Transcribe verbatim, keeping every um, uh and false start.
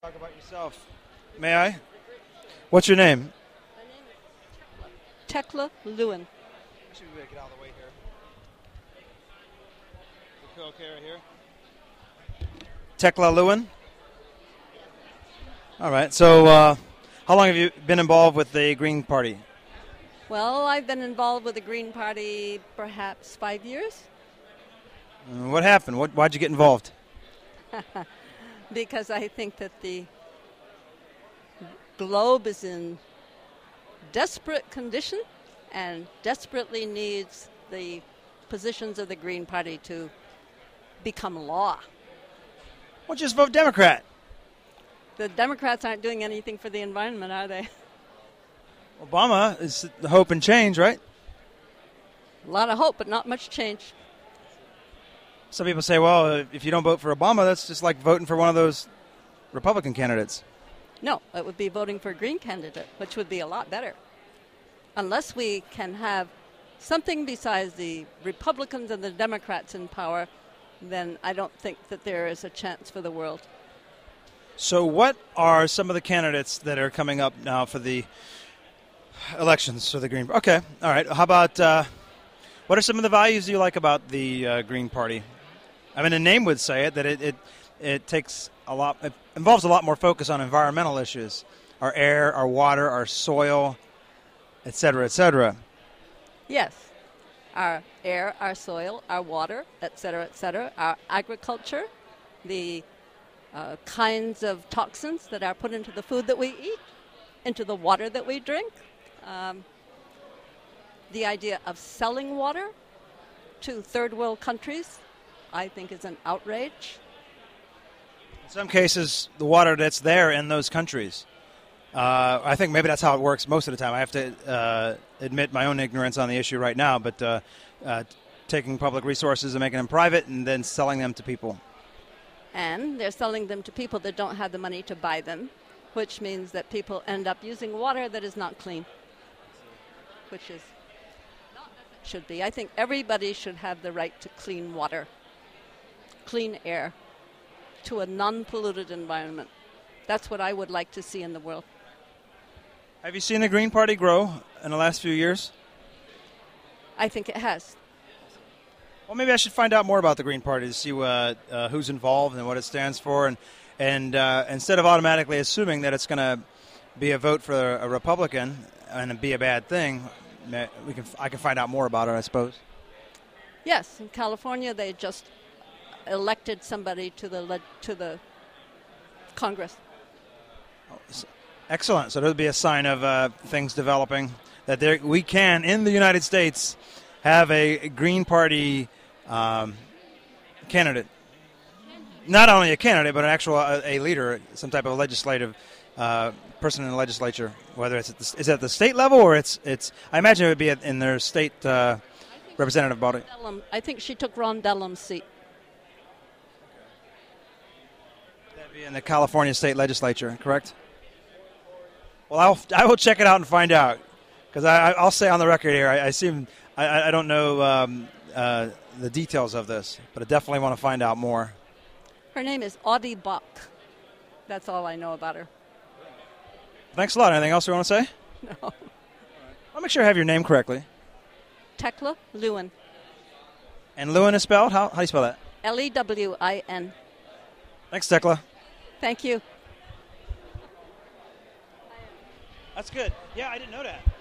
Talk about yourself. May I? What's your name? Tekla Lewin. I should be able to get out of the way here. You okay right here? Tekla Lewin? All right. So, uh, how long have you been involved with the Green Party? Well, I've been involved with the Green Party perhaps five years. Uh, what happened? What, why'd you get involved? Because I think that the globe is in desperate condition and desperately needs the positions of the Green Party to become law. Well, just vote Democrat. The Democrats aren't doing anything for the environment, are they? Obama is the hope and change, right? A lot of hope, but not much change. Some people say, well, if you don't vote for Obama, that's just like voting for one of those Republican candidates. No, it would be voting for a Green candidate, which would be a lot better. Unless we can have something besides the Republicans and the Democrats in power, then I don't think that there is a chance for the world. So what are some of the candidates that are coming up now for the elections for the Green? Okay, all right. How about, uh, what are some of the values you like about the uh, Green Party? I mean, the name would say it, that it, it, it takes a lot, it involves a lot more focus on environmental issues, our air, our water, our soil, et cetera, et cetera. Yes. Our air, our soil, our water, et cetera, et cetera, our agriculture, the uh, kinds of toxins that are put into the food that we eat, into the water that we drink, um, the idea of selling water to third world countries, I think is an outrage. In some cases, the water that's there in those countries, uh, I think maybe that's how it works most of the time. I have to uh, admit my own ignorance on the issue right now, but uh, uh, taking public resources and making them private and then selling them to people. And they're selling them to people that don't have the money to buy them, which means that people end up using water that is not clean, which is not as it should be. I think everybody should have the right to clean water, clean air, to a non-polluted environment. That's what I would like to see in the world. Have you seen the Green Party grow in the last few years? I think it has. Well, maybe I should find out more about the Green Party to see uh, uh, who's involved and what it stands for, and and uh, instead of automatically assuming that it's going to be a vote for a Republican and be a bad thing, we can I can find out more about it, I suppose. Yes, in California they just elected somebody to the le- to the Congress. Excellent. So there'll be a sign of uh, things developing, that there, we can, in the United States, have a Green Party um, candidate. Not only a candidate, but an actual a, a leader, some type of legislative uh, person in the legislature. Whether it's at the, is it at the state level or it's it's. I imagine it would be at, in their state uh, representative body. Dellum, I think she took Ron Dellum's seat. That'd be in the California state legislature, correct? Well, I'll I will check it out and find out, because I I'll say on the record here, I, I seem I I don't know um, uh, the details of this, but I definitely want to find out more. Her name is Audie Bach. That's all I know about her. Thanks a lot. Anything else you want to say? No. I'll make sure I have your name correctly. Tekla Lewin. And Lewin is spelled? How, how do you spell that? L E W I N. Thanks, Tekla. Thank you. That's good. Yeah, I didn't know that.